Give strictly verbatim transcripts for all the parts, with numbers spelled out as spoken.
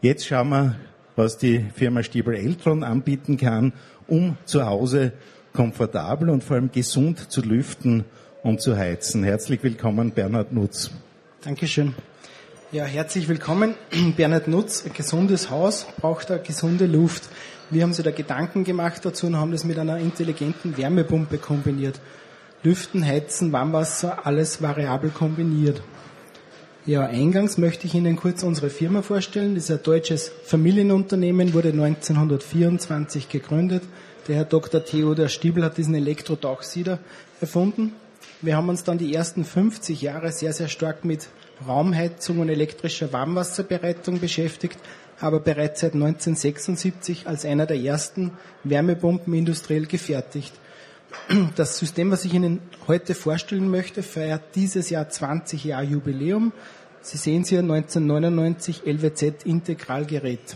Jetzt schauen wir, was die Firma Stiebel-Eltron anbieten kann, um zu Hause komfortabel und vor allem gesund zu lüften und zu heizen. Herzlich willkommen, Bernhard Nutz. Dankeschön. Ja, herzlich willkommen. Bernhard Nutz, ein gesundes Haus braucht eine gesunde Luft. Wir haben uns da Gedanken gemacht dazu und haben das mit einer intelligenten Wärmepumpe kombiniert. Lüften, Heizen, Warmwasser, alles variabel kombiniert. Ja, eingangs möchte ich Ihnen kurz unsere Firma vorstellen. Das ist ein deutsches Familienunternehmen, wurde neunzehnhundertvierundzwanzig gegründet. Der Herr Doktor Theodor Stiebel hat diesen Elektro-Tauchsieder erfunden. Wir haben uns dann die ersten fünfzig Jahre sehr, sehr stark mit Raumheizung und elektrischer Warmwasserbereitung beschäftigt, aber bereits seit neunzehnhundertsechsundsiebzig als einer der ersten Wärmepumpen industriell gefertigt. Das System, was ich Ihnen heute vorstellen möchte, feiert dieses Jahr zwanzig Jahre Jubiläum. Sie sehen es hier, neunzehnhundertneunundneunzig L W Z-Integralgerät.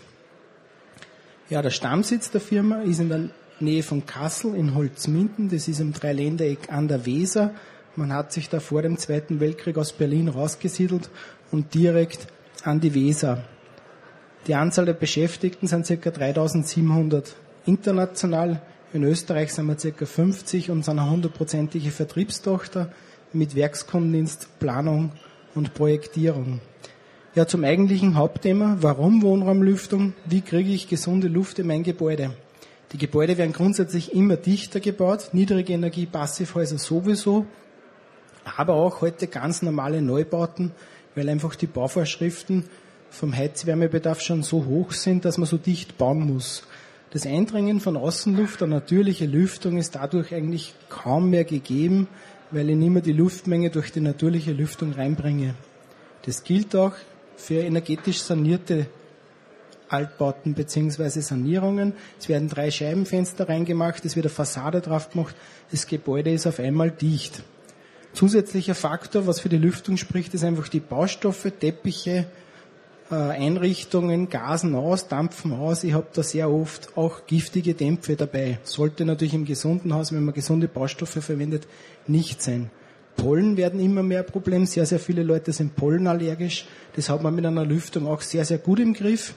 Ja, der Stammsitz der Firma ist in der Nähe von Kassel in Holzminden. Das ist im Dreiländereck an der Weser. Man hat sich da vor dem Zweiten Weltkrieg aus Berlin rausgesiedelt und direkt an die Weser. Die Anzahl der Beschäftigten sind ca. dreitausendsiebenhundert international. In Österreich sind wir ca. fünfzig und sind eine hundertprozentige Vertriebstochter mit Werkskundendienst, Planung und Projektierung. Ja, zum eigentlichen Hauptthema, warum Wohnraumlüftung? Wie kriege ich gesunde Luft in mein Gebäude? Die Gebäude werden grundsätzlich immer dichter gebaut, niedrige Energie, Passivhäuser sowieso, aber auch heute ganz normale Neubauten, weil einfach die Bauvorschriften vom Heizwärmebedarf schon so hoch sind, dass man so dicht bauen muss. Das Eindringen von Außenluft, eine natürliche Lüftung, ist dadurch eigentlich kaum mehr gegeben, weil ich nicht mehr die Luftmenge durch die natürliche Lüftung reinbringe. Das gilt auch für energetisch sanierte Altbauten bzw. Sanierungen. Es werden drei Scheibenfenster reingemacht, es wird eine Fassade drauf gemacht, das Gebäude ist auf einmal dicht. Zusätzlicher Faktor, was für die Lüftung spricht, ist einfach die Baustoffe, Teppiche, Einrichtungen, gasen aus, dampfen aus. Ich habe da sehr oft auch giftige Dämpfe dabei. Sollte natürlich im gesunden Haus, wenn man gesunde Baustoffe verwendet, nicht sein. Pollen werden immer mehr ein Problem. Sehr, sehr viele Leute sind pollenallergisch. Das hat man mit einer Lüftung auch sehr, sehr gut im Griff.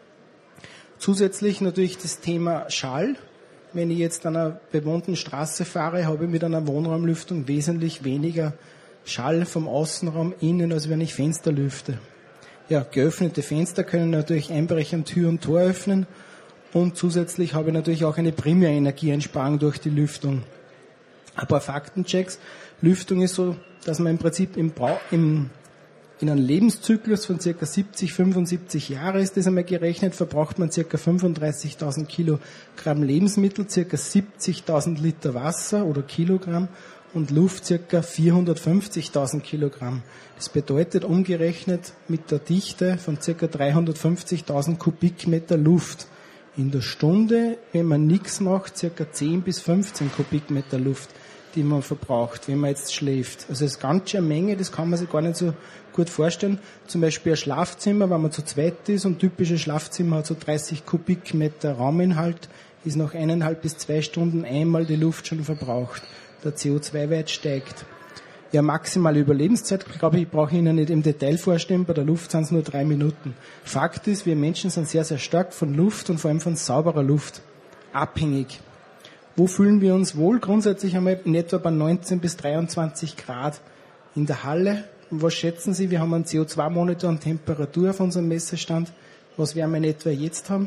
Zusätzlich natürlich das Thema Schall. Wenn ich jetzt an einer bewohnten Straße fahre, habe ich mit einer Wohnraumlüftung wesentlich weniger Schall vom Außenraum innen, als wenn ich Fenster lüfte. Ja, geöffnete Fenster können natürlich einbrechen, Tür und Tor öffnen und zusätzlich habe ich natürlich auch eine Primärenergieeinsparung durch die Lüftung. Ein paar Faktenchecks. Lüftung ist so, dass man im Prinzip im, Bau, im in einem Lebenszyklus von ca. siebzig, fünfundsiebzig Jahre ist das einmal gerechnet, verbraucht man ca. fünfunddreißigtausend Kilogramm Lebensmittel, ca. siebzigtausend Liter Wasser oder Kilogramm und Luft ca. vierhundertfünfzigtausend Kilogramm. Das bedeutet umgerechnet mit der Dichte von ca. dreihundertfünfzigtausend Kubikmeter Luft. In der Stunde, wenn man nichts macht, ca. zehn bis fünfzehn Kubikmeter Luft, die man verbraucht, wenn man jetzt schläft. Also das ist ganz schön eine Menge, das kann man sich gar nicht so gut vorstellen. Zum Beispiel ein Schlafzimmer, wenn man zu zweit ist und typische Schlafzimmer hat so dreißig Kubikmeter Rauminhalt, ist nach eineinhalb bis zwei Stunden einmal die Luft schon verbraucht. Der C O zwei Wert steigt. Ja, maximale Überlebenszeit, glaube ich, brauche ich Ihnen nicht im Detail vorstellen, bei der Luft sind es nur drei Minuten. Fakt ist, wir Menschen sind sehr, sehr stark von Luft und vor allem von sauberer Luft abhängig. Wo fühlen wir uns wohl? Grundsätzlich einmal in etwa bei neunzehn bis dreiundzwanzig Grad in der Halle. Und was schätzen Sie? Wir haben einen C O zwei Monitor und Temperatur auf unserem Messestand. Was werden wir in etwa jetzt haben?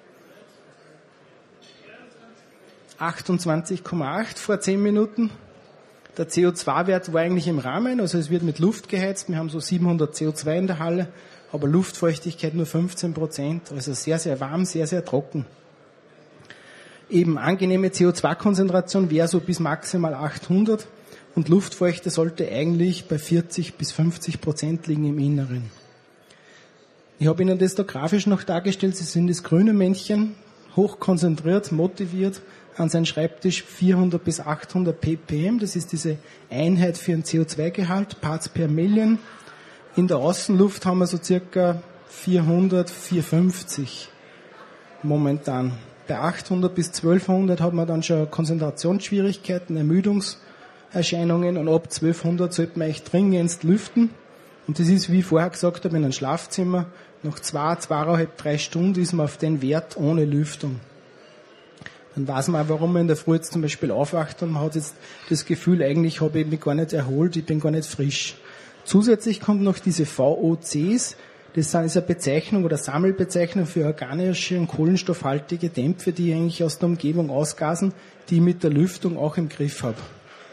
achtundzwanzig Komma acht vor zehn Minuten. Der C O zwei Wert war eigentlich im Rahmen, also es wird mit Luft geheizt. Wir haben so siebenhundert C O zwei in der Halle, aber Luftfeuchtigkeit nur fünfzehn Prozent. Also sehr, sehr warm, sehr, sehr trocken. Eben angenehme C O zwei Konzentration wäre so bis maximal achthundert und Luftfeuchte sollte eigentlich bei vierzig bis fünfzig Prozent liegen im Inneren. Ich habe Ihnen das da grafisch noch dargestellt. Sie sind das grüne Männchen, hochkonzentriert, motiviert, an seinen Schreibtisch vierhundert bis achthundert ppm. Das ist diese Einheit für ein C O zwei Gehalt, Parts per Million. In der Außenluft haben wir so circa vierhundert, vierhundertfünfzig momentan. Bei achthundert bis zwölfhundert hat man dann schon Konzentrationsschwierigkeiten, Ermüdungserscheinungen und ab zwölfhundert sollte man echt dringendst lüften. Und das ist, wie ich vorher gesagt habe, in einem Schlafzimmer Nach zwei, zweieinhalb, drei Stunden ist man auf den Wert ohne Lüftung. Dann weiß man auch, warum man in der Früh jetzt zum Beispiel aufwacht und man hat jetzt das Gefühl, eigentlich habe ich mich gar nicht erholt, ich bin gar nicht frisch. Zusätzlich kommt noch diese V O Cs, das ist eine Bezeichnung oder Sammelbezeichnung für organische und kohlenstoffhaltige Dämpfe, die ich eigentlich aus der Umgebung ausgasen, die ich mit der Lüftung auch im Griff habe.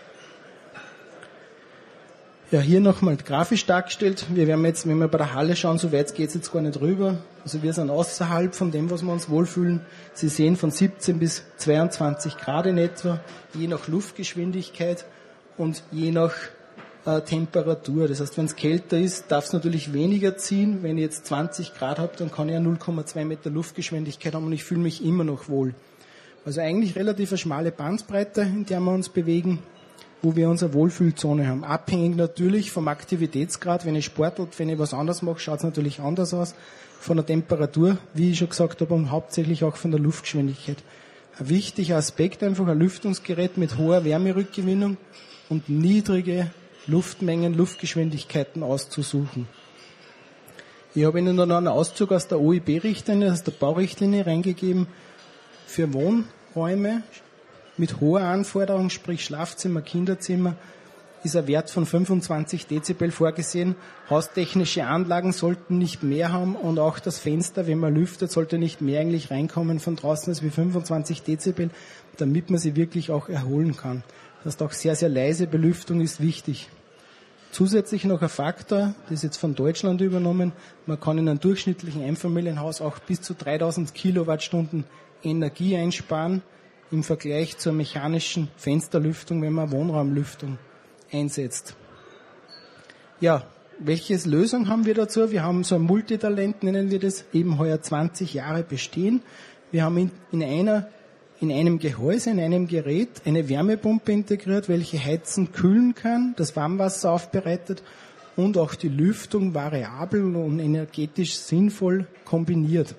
Ja, hier nochmal grafisch dargestellt. Wir werden jetzt, wenn wir bei der Halle schauen, so weit geht es jetzt gar nicht rüber. Also wir sind außerhalb von dem, was wir uns wohlfühlen. Sie sehen von siebzehn bis zweiundzwanzig Grad in etwa, je nach Luftgeschwindigkeit und je nach äh, Temperatur. Das heißt, wenn es kälter ist, darf es natürlich weniger ziehen. Wenn ich jetzt zwanzig Grad habe, dann kann ich ja null Komma zwei Meter Luftgeschwindigkeit haben und ich fühle mich immer noch wohl. Also eigentlich relativ eine schmale Bandbreite, in der wir uns bewegen, wo wir unsere Wohlfühlzone haben. Abhängig natürlich vom Aktivitätsgrad. Wenn ich sportelt, wenn ich was anderes mache, schaut es natürlich anders aus. Von der Temperatur, wie ich schon gesagt habe, und hauptsächlich auch von der Luftgeschwindigkeit. Ein wichtiger Aspekt einfach, ein Lüftungsgerät mit hoher Wärmerückgewinnung und niedrige Luftmengen, Luftgeschwindigkeiten auszusuchen. Ich habe Ihnen noch einen Auszug aus der O I B-Richtlinie, aus der Baurichtlinie reingegeben, für Wohnräume mit hoher Anforderung, sprich Schlafzimmer, Kinderzimmer, ist ein Wert von fünfundzwanzig Dezibel vorgesehen. Haustechnische Anlagen sollten nicht mehr haben und auch das Fenster, wenn man lüftet, sollte nicht mehr eigentlich reinkommen von draußen als wie fünfundzwanzig Dezibel, damit man sie wirklich auch erholen kann. Das heißt, auch sehr, sehr leise Belüftung ist wichtig. Zusätzlich noch ein Faktor, das ist jetzt von Deutschland übernommen, man kann in einem durchschnittlichen Einfamilienhaus auch bis zu dreitausend Kilowattstunden Energie einsparen, im Vergleich zur mechanischen Fensterlüftung, wenn man Wohnraumlüftung einsetzt. Ja, welche Lösung haben wir dazu? Wir haben so ein Multitalent, nennen wir das, eben heuer zwanzig Jahre bestehen. Wir haben in, in einer, in einem Gehäuse, in einem Gerät eine Wärmepumpe integriert, welche heizen, kühlen kann, das Warmwasser aufbereitet und auch die Lüftung variabel und energetisch sinnvoll kombiniert.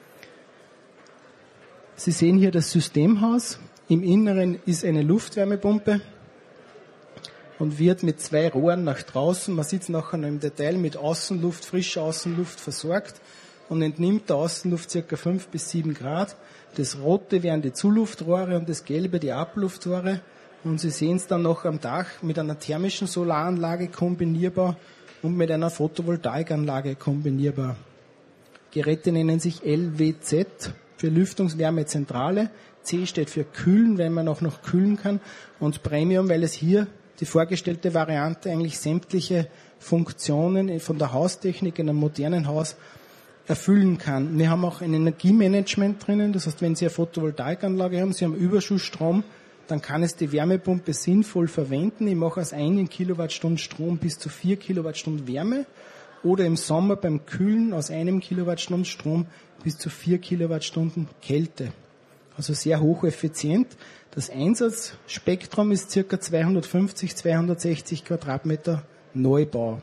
Sie sehen hier das Systemhaus. Im Inneren ist eine Luftwärmepumpe und wird mit zwei Rohren nach draußen, man sieht es nachher noch im Detail, mit Außenluft, frischer Außenluft versorgt und entnimmt der Außenluft ca. fünf bis sieben Grad. Das Rote wären die Zuluftrohre und das Gelbe die Abluftrohre. Und Sie sehen es dann noch am Dach mit einer thermischen Solaranlage kombinierbar und mit einer Photovoltaikanlage kombinierbar. Geräte nennen sich L W Z. Für Lüftungswärmezentrale, C steht für kühlen, wenn man auch noch kühlen kann, und Premium, weil es hier die vorgestellte Variante eigentlich sämtliche Funktionen von der Haustechnik in einem modernen Haus erfüllen kann. Wir haben auch ein Energiemanagement drinnen, das heißt, wenn Sie eine Photovoltaikanlage haben, Sie haben Überschussstrom, dann kann es die Wärmepumpe sinnvoll verwenden. Ich mache aus einem Kilowattstunden Strom bis zu vier Kilowattstunden Wärme. Oder im Sommer beim Kühlen aus einem Kilowattstunden Strom bis zu vier Kilowattstunden Kälte. Also sehr hocheffizient. Das Einsatzspektrum ist ca. zweihundertfünfzig, zweihundertsechzig Quadratmeter Neubau.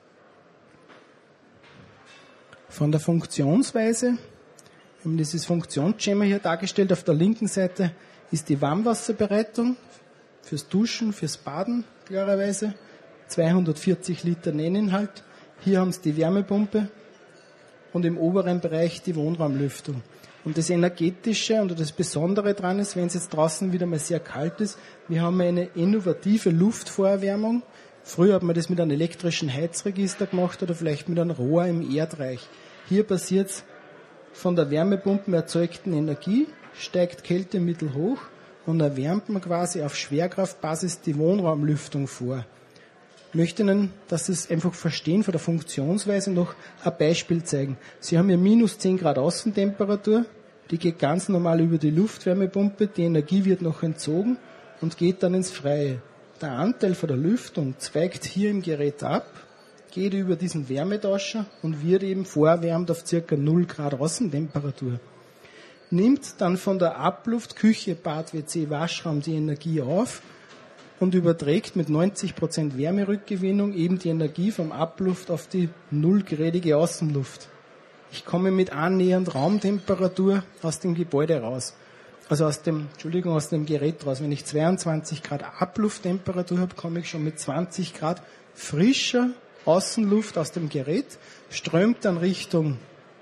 Von der Funktionsweise, wir haben dieses Funktionsschema hier dargestellt. Auf der linken Seite ist die Warmwasserbereitung fürs Duschen, fürs Baden klarerweise. zweihundertvierzig Liter Nenninhalt. Hier haben Sie die Wärmepumpe und im oberen Bereich die Wohnraumlüftung. Und das Energetische und das Besondere dran ist, wenn es jetzt draußen wieder mal sehr kalt ist, wir haben eine innovative Luftvorerwärmung. Früher hat man das mit einem elektrischen Heizregister gemacht oder vielleicht mit einem Rohr im Erdreich. Hier passiert es von der Wärmepumpe erzeugten Energie, steigt Kältemittel hoch und erwärmt man quasi auf Schwerkraftbasis die Wohnraumlüftung vor. Ich möchte Ihnen, dass Sie es einfach verstehen, von der Funktionsweise noch ein Beispiel zeigen. Sie haben hier minus zehn Grad Außentemperatur, die geht ganz normal über die Luftwärmepumpe, die Energie wird noch entzogen und geht dann ins Freie. Der Anteil von der Lüftung zweigt hier im Gerät ab, geht über diesen Wärmetauscher und wird eben vorerwärmt auf ca. null Grad Außentemperatur. Nimmt dann von der Abluft, Küche, Bad, W C, Waschraum die Energie auf und überträgt mit neunzig Prozent Wärmerückgewinnung eben die Energie vom Abluft auf die nullgradige Außenluft. Ich komme mit annähernd Raumtemperatur aus dem Gebäude raus. Also aus dem, Entschuldigung, aus dem Gerät raus. Wenn ich zweiundzwanzig Grad Ablufttemperatur habe, komme ich schon mit zwanzig Grad frischer Außenluft aus dem Gerät, strömt dann Richtung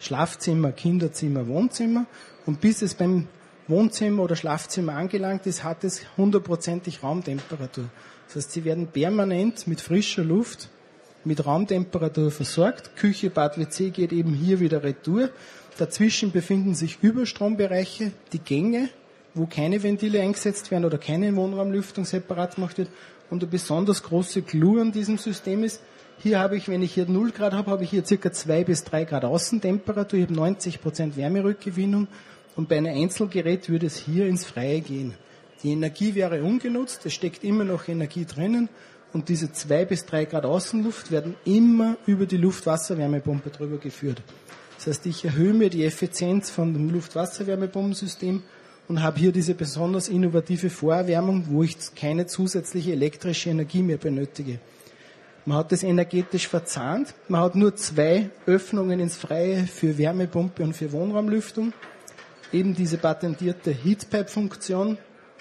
Schlafzimmer, Kinderzimmer, Wohnzimmer. Und bis es beim Wohnzimmer oder Schlafzimmer angelangt ist, hat es hundertprozentig Raumtemperatur. Das heißt, Sie werden permanent mit frischer Luft, mit Raumtemperatur versorgt. Küche, Bad, W C geht eben hier wieder retour. Dazwischen befinden sich Überstrombereiche, die Gänge, wo keine Ventile eingesetzt werden oder keine Wohnraumlüftung separat gemacht wird. Und eine besonders große Clou an diesem System ist, hier habe ich, wenn ich hier null Grad habe, habe ich hier circa zwei bis drei Grad Außentemperatur. Ich habe neunzig Prozent Wärmerückgewinnung. Und bei einem Einzelgerät würde es hier ins Freie gehen. Die Energie wäre ungenutzt, es steckt immer noch Energie drinnen. Und diese zwei bis drei Grad Außenluft werden immer über die Luft-Wasser-Wärmepumpe drüber geführt. Das heißt, ich erhöhe mir die Effizienz von dem Luft-Wasser-Wärmepumpensystem und habe hier diese besonders innovative Vorerwärmung, wo ich keine zusätzliche elektrische Energie mehr benötige. Man hat das energetisch verzahnt. Man hat nur zwei Öffnungen ins Freie für Wärmepumpe und für Wohnraumlüftung. Eben diese patentierte Heatpipe-Funktion.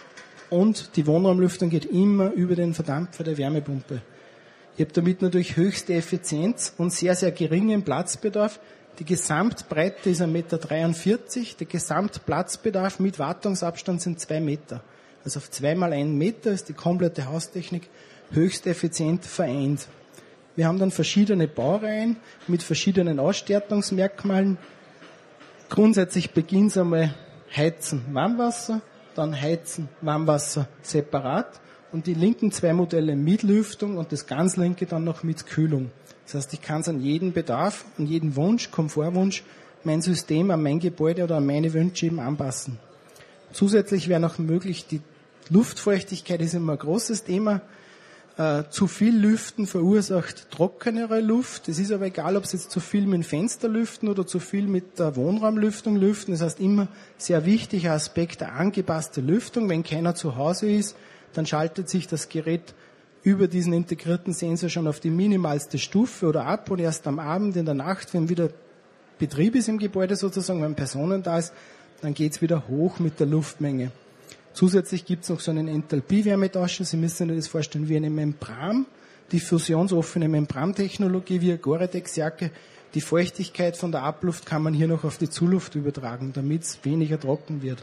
Und die Wohnraumlüftung geht immer über den Verdampfer der Wärmepumpe. Ich habe damit natürlich höchste Effizienz und sehr, sehr geringen Platzbedarf. Die Gesamtbreite ist ein Meter dreiundvierzig. Der Gesamtplatzbedarf mit Wartungsabstand sind zwei Meter. Also auf zweimal einen Meter ist die komplette Haustechnik höchst effizient vereint. Wir haben dann verschiedene Baureihen mit verschiedenen Ausstattungsmerkmalen. Grundsätzlich beginnt es einmal Heizen, Warmwasser, dann Heizen, Warmwasser separat und die linken zwei Modelle mit Lüftung und das ganz linke dann noch mit Kühlung. Das heißt, ich kann es an jeden Bedarf, an jeden Wunsch, Komfortwunsch, mein System an mein Gebäude oder an meine Wünsche eben anpassen. Zusätzlich wäre noch möglich, die Luftfeuchtigkeit ist immer ein großes Thema. Äh, zu viel Lüften verursacht trockenere Luft. Es ist aber egal, ob Sie jetzt zu viel mit dem Fenster lüften oder zu viel mit der Wohnraumlüftung lüften. Das heißt immer sehr wichtiger Aspekt der angepasste Lüftung. Wenn keiner zu Hause ist, dann schaltet sich das Gerät über diesen integrierten Sensor schon auf die minimalste Stufe oder ab und erst am Abend, in der Nacht, wenn wieder Betrieb ist im Gebäude sozusagen, wenn Personen da ist, dann geht's wieder hoch mit der Luftmenge. Zusätzlich gibt's noch so einen Enthalpie-Wärmetauscher. Sie müssen sich das vorstellen wie eine Membran, die fusionsoffene Membrantechnologie wie eine Gore-Tex-Jacke. Die Feuchtigkeit von der Abluft kann man hier noch auf die Zuluft übertragen, damit es weniger trocken wird.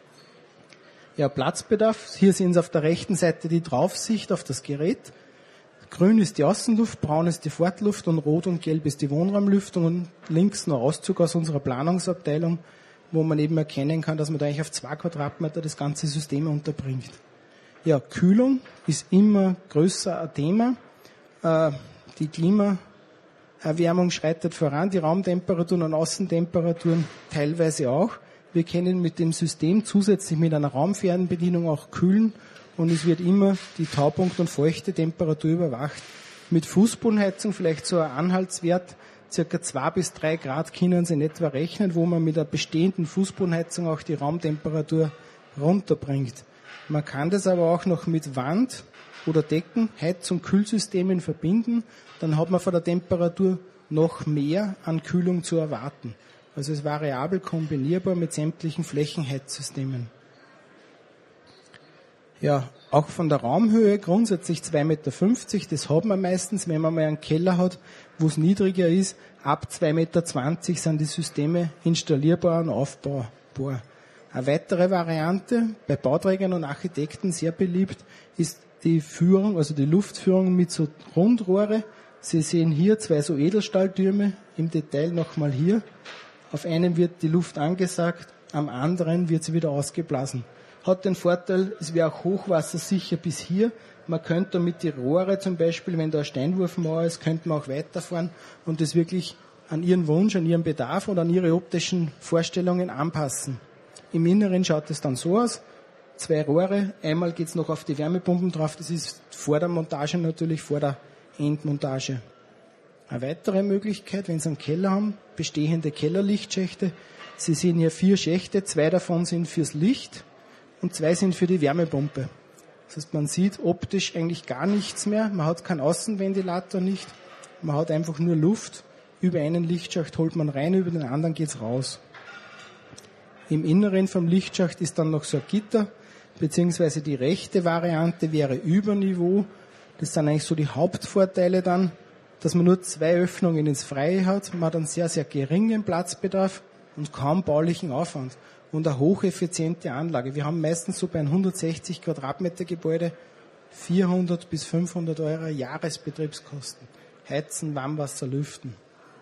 Ja, Platzbedarf. Hier sehen Sie auf der rechten Seite die Draufsicht auf das Gerät. Grün ist die Außenluft, braun ist die Fortluft und rot und gelb ist die Wohnraumlüftung und links noch Auszug aus unserer Planungsabteilung, wo man eben erkennen kann, dass man da eigentlich auf zwei Quadratmeter das ganze System unterbringt. Ja, Kühlung ist immer größer ein Thema. Die Klimaerwärmung schreitet voran, die Raumtemperaturen und Außentemperaturen teilweise auch. Wir können mit dem System zusätzlich mit einer Raumfernbedienung auch kühlen und es wird immer die Taupunkt- und feuchte Temperatur überwacht. Mit Fußbodenheizung vielleicht so ein Anhaltswert, circa zwei bis drei Grad können Sie in etwa rechnen, wo man mit einer bestehenden Fußbodenheizung auch die Raumtemperatur runterbringt. Man kann das aber auch noch mit Wand- oder Decken, Heiz- und Kühlsystemen verbinden, dann hat man von der Temperatur noch mehr an Kühlung zu erwarten. Also es ist variabel kombinierbar mit sämtlichen Flächenheizsystemen. Ja, auch von der Raumhöhe grundsätzlich zwei Meter fünfzig, das hat man meistens, wenn man mal einen Keller hat, wo es niedriger ist. Ab zwei Meter zwanzig sind die Systeme installierbar und aufbaubar. Eine weitere Variante, bei Bauträgern und Architekten sehr beliebt, ist die Führung, also die Luftführung mit so Rundrohre. Sie sehen hier zwei so Edelstahltürme, im Detail nochmal hier. Auf einem wird die Luft angesagt, am anderen wird sie wieder ausgeblasen. Hat den Vorteil, es wäre auch hochwassersicher bis hier. Man könnte damit die Rohre zum Beispiel, wenn da eine Steinwurfmauer ist, könnte man auch weiterfahren und das wirklich an Ihren Wunsch, an Ihren Bedarf und an Ihre optischen Vorstellungen anpassen. Im Inneren schaut es dann so aus. Zwei Rohre, einmal geht's noch auf die Wärmepumpen drauf, das ist vor der Montage natürlich, vor der Endmontage. Eine weitere Möglichkeit, wenn Sie einen Keller haben, bestehende Kellerlichtschächte. Sie sehen hier vier Schächte, zwei davon sind fürs Licht und zwei sind für die Wärmepumpe. Das heißt, man sieht optisch eigentlich gar nichts mehr, man hat keinen Außenventilator nicht, man hat einfach nur Luft. Über einen Lichtschacht holt man rein, über den anderen geht's raus. Im Inneren vom Lichtschacht ist dann noch so ein Gitter, beziehungsweise die rechte Variante wäre Überniveau. Das sind eigentlich so die Hauptvorteile dann. dass man nur zwei Öffnungen ins Freie hat. Man hat einen sehr, sehr geringen Platzbedarf und kaum baulichen Aufwand. Und eine hocheffiziente Anlage. Wir haben meistens so bei einem hundertsechzig Quadratmeter Gebäude vierhundert bis fünfhundert Euro Jahresbetriebskosten. Heizen, Warmwasser, Lüften.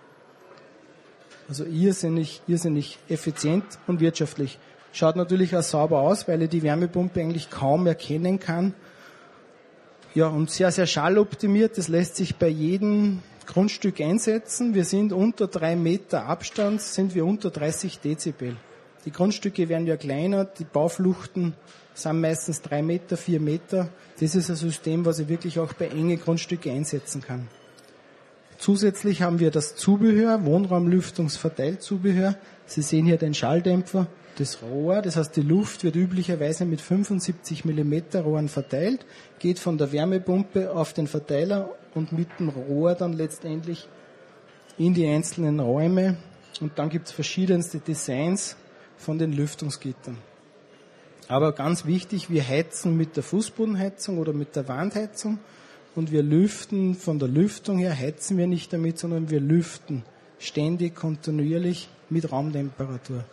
Also irrsinnig, irrsinnig effizient und wirtschaftlich. Schaut natürlich auch sauber aus, weil ich die Wärmepumpe eigentlich kaum erkennen kann. Ja, und sehr, sehr schalloptimiert. Das lässt sich bei jedem Grundstück einsetzen. Wir sind unter drei Meter Abstand, sind wir unter dreißig Dezibel. Die Grundstücke werden ja kleiner, die Baufluchten sind meistens drei Meter, vier Meter. Das ist ein System, was ich wirklich auch bei engen Grundstücken einsetzen kann. Zusätzlich haben wir das Zubehör, Wohnraumlüftungsverteilzubehör. Sie sehen hier den Schalldämpfer, das Rohr, das heißt die Luft wird üblicherweise mit fünfundsiebzig Millimeter Rohren verteilt, geht von der Wärmepumpe auf den Verteiler und mit dem Rohr dann letztendlich in die einzelnen Räume. Und dann gibt es verschiedenste Designs von den Lüftungsgittern. Aber ganz wichtig, wir heizen mit der Fußbodenheizung oder mit der Wandheizung und wir lüften von der Lüftung her, heizen wir nicht damit, sondern wir lüften ständig, kontinuierlich mit Raumtemperatur.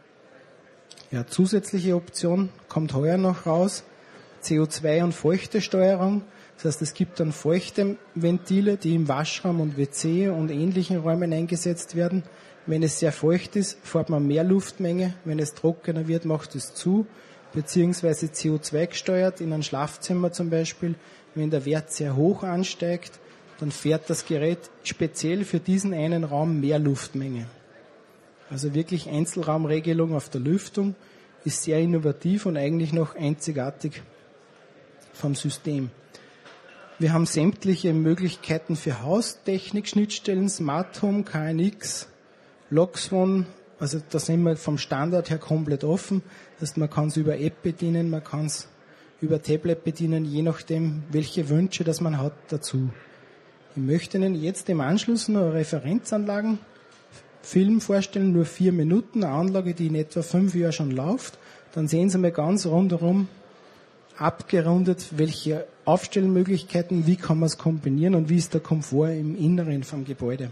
Ja, zusätzliche Option kommt heuer noch raus, C O zwei und Feuchtesteuerung. Das heißt, es gibt dann feuchte Ventile, die im Waschraum und W C und ähnlichen Räumen eingesetzt werden. Wenn es sehr feucht ist, fährt man mehr Luftmenge. Wenn es trockener wird, macht es zu. Beziehungsweise C O zwei gesteuert in einem Schlafzimmer zum Beispiel. Wenn der Wert sehr hoch ansteigt, dann fährt das Gerät speziell für diesen einen Raum mehr Luftmenge. Also wirklich Einzelraumregelung auf der Lüftung ist sehr innovativ und eigentlich noch einzigartig vom System. Wir haben sämtliche Möglichkeiten für Haustechnik, Schnittstellen, Smart Home, K N X, Loxone, also da sind wir vom Standard her komplett offen. Das heißt, man kann es über App bedienen, man kann es über Tablet bedienen, je nachdem, welche Wünsche das man hat dazu. Ich möchte Ihnen jetzt im Anschluss noch eine Referenzanlagen Film vorstellen, nur vier Minuten, eine Anlage, die in etwa fünf Jahren schon läuft. Dann sehen Sie mal ganz rundherum abgerundet, welche Aufstellmöglichkeiten, wie kann man es kombinieren und wie ist der Komfort im Inneren vom Gebäude.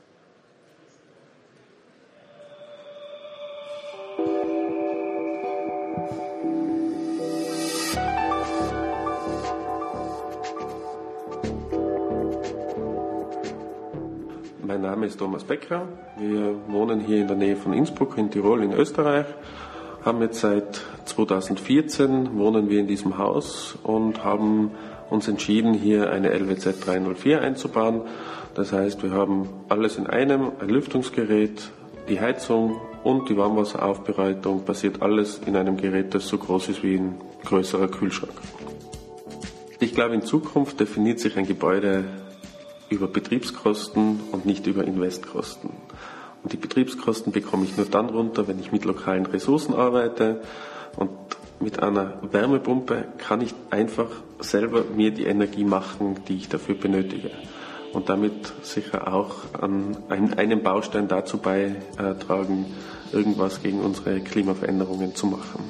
Mein Name ist Thomas Becker. Wir wohnen hier in der Nähe von Innsbruck in Tirol in Österreich. Haben jetzt seit zweitausendvierzehn wohnen wir in diesem Haus und haben uns entschieden, hier eine L W Z dreihundertvier einzubauen. Das heißt, wir haben alles in einem, ein Lüftungsgerät, die Heizung und die Warmwasseraufbereitung, passiert alles in einem Gerät, das so groß ist wie ein größerer Kühlschrank. Ich glaube, in Zukunft definiert sich ein Gebäude über Betriebskosten und nicht über Investkosten. Und die Betriebskosten bekomme ich nur dann runter, wenn ich mit lokalen Ressourcen arbeite. Und mit einer Wärmepumpe kann ich einfach selber mir die Energie machen, die ich dafür benötige. Und damit sicher auch an einem Baustein dazu beitragen, irgendwas gegen unsere Klimaveränderungen zu machen.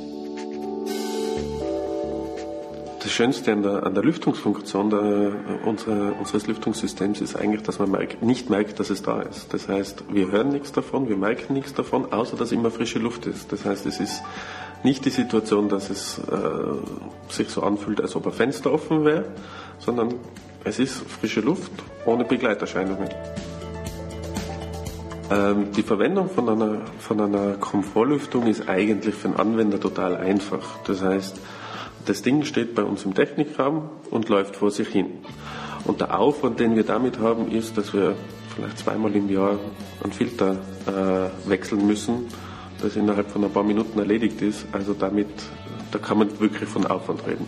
Das Schönste an der, an der Lüftungsfunktion der, unsere, unseres Lüftungssystems ist eigentlich, dass man merkt, nicht merkt, dass es da ist. Das heißt, wir hören nichts davon, wir merken nichts davon, außer dass immer frische Luft ist. Das heißt, es ist nicht die Situation, dass es äh, sich so anfühlt, als ob ein Fenster offen wäre, sondern es ist frische Luft ohne Begleiterscheinungen. Ähm, die Verwendung von einer, von einer Komfortlüftung ist eigentlich für den Anwender total einfach. Das heißt, das Ding steht bei uns im Technikraum und läuft vor sich hin. Und der Aufwand, den wir damit haben, ist, dass wir vielleicht zweimal im Jahr einen Filter äh, wechseln müssen, das innerhalb von ein paar Minuten erledigt ist. Also damit, da kann man wirklich von Aufwand reden.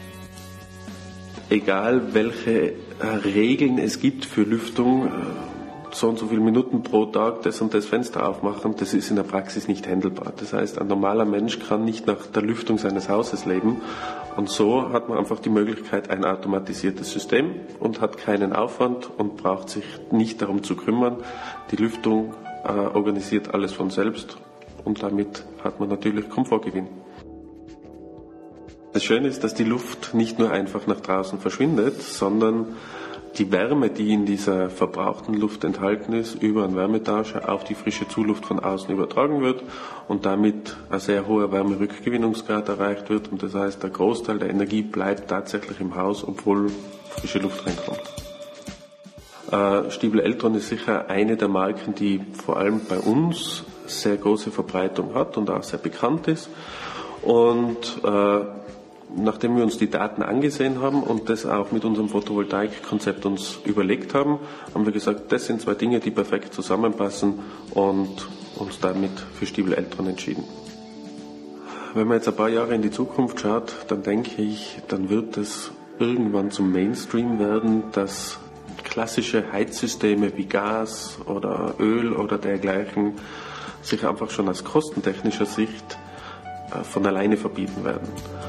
Egal welche äh, Regeln es gibt für Lüftung, äh, so und so viele Minuten pro Tag das und das Fenster aufmachen, das ist in der Praxis nicht handelbar. Das heißt, ein normaler Mensch kann nicht nach der Lüftung seines Hauses leben und so hat man einfach die Möglichkeit, ein automatisiertes System und hat keinen Aufwand und braucht sich nicht darum zu kümmern. Die Lüftung äh, organisiert alles von selbst und damit hat man natürlich Komfortgewinn. Das Schöne ist, dass die Luft nicht nur einfach nach draußen verschwindet, sondern die Wärme, die in dieser verbrauchten Luft enthalten ist, über einen Wärmetauscher auf die frische Zuluft von außen übertragen wird und damit ein sehr hoher Wärmerückgewinnungsgrad erreicht wird. Und das heißt, der Großteil der Energie bleibt tatsächlich im Haus, obwohl frische Luft reinkommt. Äh, Stiebel Eltron ist sicher eine der Marken, die vor allem bei uns sehr große Verbreitung hat und auch sehr bekannt ist. Und äh, nachdem wir uns die Daten angesehen haben und das auch mit unserem Photovoltaikkonzept uns überlegt haben, haben wir gesagt, das sind zwei Dinge, die perfekt zusammenpassen und uns damit für Stiebel Eltron entschieden. Wenn man jetzt ein paar Jahre in die Zukunft schaut, dann denke ich, dann wird es irgendwann zum Mainstream werden, dass klassische Heizsysteme wie Gas oder Öl oder dergleichen sich einfach schon aus kostentechnischer Sicht von alleine verbieten werden.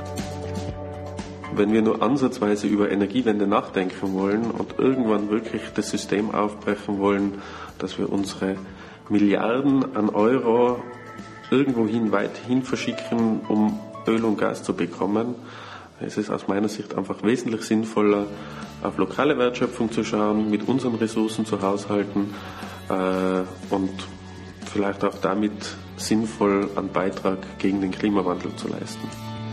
Wenn wir nur ansatzweise über Energiewende nachdenken wollen und irgendwann wirklich das System aufbrechen wollen, dass wir unsere Milliarden an Euro irgendwohin weithin verschicken, um Öl und Gas zu bekommen, ist es aus meiner Sicht einfach wesentlich sinnvoller, auf lokale Wertschöpfung zu schauen, mit unseren Ressourcen zu haushalten äh, und vielleicht auch damit sinnvoll einen Beitrag gegen den Klimawandel zu leisten.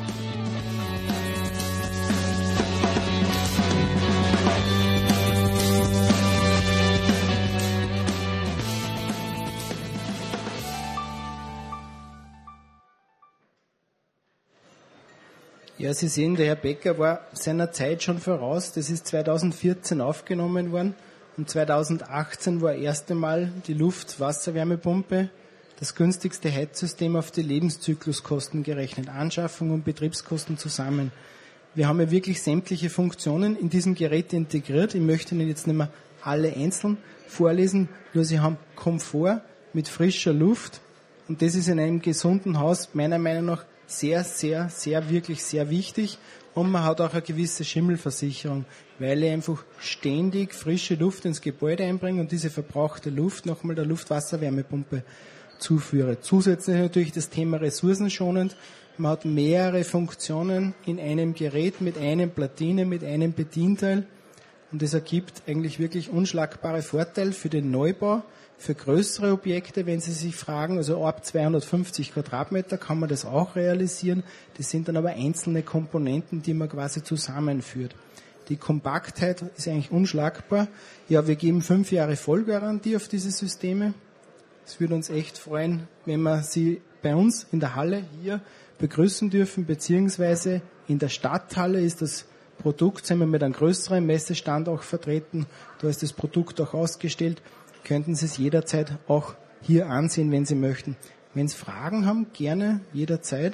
Ja, Sie sehen, der Herr Becker war seiner Zeit schon voraus. Das ist zweitausendvierzehn aufgenommen worden und zweitausendachtzehn war erst einmal die Luft-Wasser-Wärmepumpe das günstigste Heizsystem auf die Lebenszykluskosten gerechnet, Anschaffung und Betriebskosten zusammen. Wir haben ja wirklich sämtliche Funktionen in diesem Gerät integriert. Ich möchte Ihnen jetzt nicht mehr alle einzeln vorlesen, nur Sie haben Komfort mit frischer Luft und das ist in einem gesunden Haus meiner Meinung nach sehr, sehr, sehr, wirklich sehr wichtig. Und man hat auch eine gewisse Schimmelversicherung, weil ich einfach ständig frische Luft ins Gebäude einbringe und diese verbrauchte Luft nochmal der Luft-Wasser-Wärmepumpe zuführe. Zusätzlich natürlich das Thema ressourcenschonend. Man hat mehrere Funktionen in einem Gerät mit einem Platine, mit einem Bedienteil. Und das ergibt eigentlich wirklich unschlagbare Vorteile für den Neubau. Für größere Objekte, wenn Sie sich fragen, also ab zweihundertfünfzig Quadratmeter kann man das auch realisieren. Das sind dann aber einzelne Komponenten, die man quasi zusammenführt. Die Kompaktheit ist eigentlich unschlagbar. Ja, wir geben fünf Jahre Vollgarantie auf diese Systeme. Es würde uns echt freuen, wenn wir Sie bei uns in der Halle hier begrüßen dürfen, beziehungsweise in der Stadthalle ist das Produkt, sind wir mit einem größeren Messestand auch vertreten. Da ist das Produkt auch ausgestellt. Könnten Sie es jederzeit auch hier ansehen, wenn Sie möchten. Wenn Sie Fragen haben, gerne jederzeit.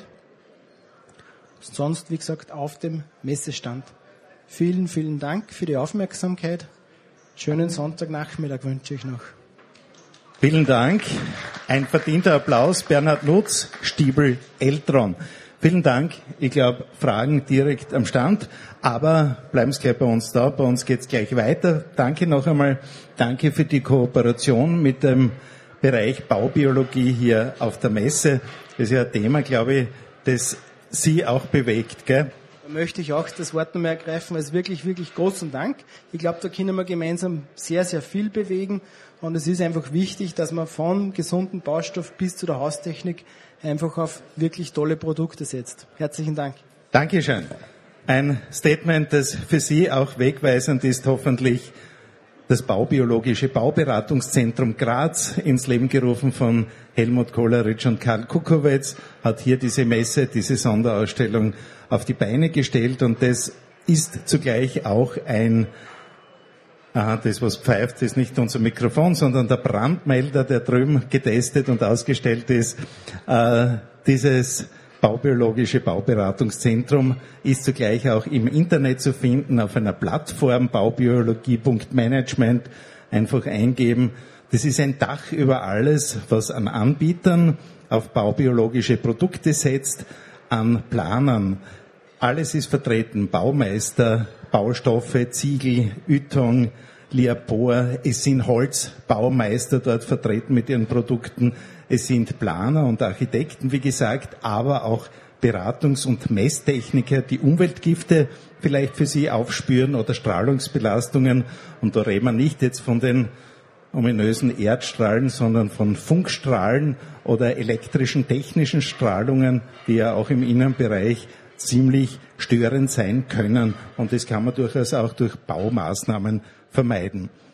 Sonst, wie gesagt, auf dem Messestand. Vielen, vielen Dank für die Aufmerksamkeit. Schönen Sonntagnachmittag wünsche ich noch. Vielen Dank. Ein verdienter Applaus. Bernhard Nutz, Stiebel Eltron. Vielen Dank. Ich glaube, Fragen direkt am Stand. Aber bleiben Sie gleich bei uns da. Bei uns geht's gleich weiter. Danke noch einmal. Danke für die Kooperation mit dem Bereich Baubiologie hier auf der Messe. Das ist ja ein Thema, glaube ich, das Sie auch bewegt, gell? Da möchte ich auch das Wort nochmal ergreifen. Also wirklich, wirklich großen Dank. Ich glaube, da können wir gemeinsam sehr, sehr viel bewegen. Und es ist einfach wichtig, dass man von gesunden Baustoff bis zu der Haustechnik einfach auf wirklich tolle Produkte setzt. Herzlichen Dank. Dankeschön. Ein Statement, das für Sie auch wegweisend ist, hoffentlich das Baubiologische Bauberatungszentrum Graz, ins Leben gerufen von Helmut Kolleritsch und Karl Kukowitz, hat hier diese Messe, diese Sonderausstellung auf die Beine gestellt und das ist zugleich auch ein, aha, das was pfeift, ist nicht unser Mikrofon, sondern der Brandmelder, der drüben getestet und ausgestellt ist, äh, dieses Baubiologische Bauberatungszentrum ist zugleich auch im Internet zu finden auf einer Plattform baubiologie Punkt management. Einfach eingeben. Das ist ein Dach über alles, was an Anbietern auf baubiologische Produkte setzt, an Planern. Alles ist vertreten. Baumeister, Baustoffe, Ziegel, Ytong, Liapor. Es sind Holzbaumeister dort vertreten mit ihren Produkten. Es sind Planer und Architekten, wie gesagt, aber auch Beratungs- und Messtechniker, die Umweltgifte vielleicht für Sie aufspüren oder Strahlungsbelastungen. Und da reden wir nicht jetzt von den ominösen Erdstrahlen, sondern von Funkstrahlen oder elektrischen technischen Strahlungen, die ja auch im Innenbereich ziemlich störend sein können. Und das kann man durchaus auch durch Baumaßnahmen vermeiden.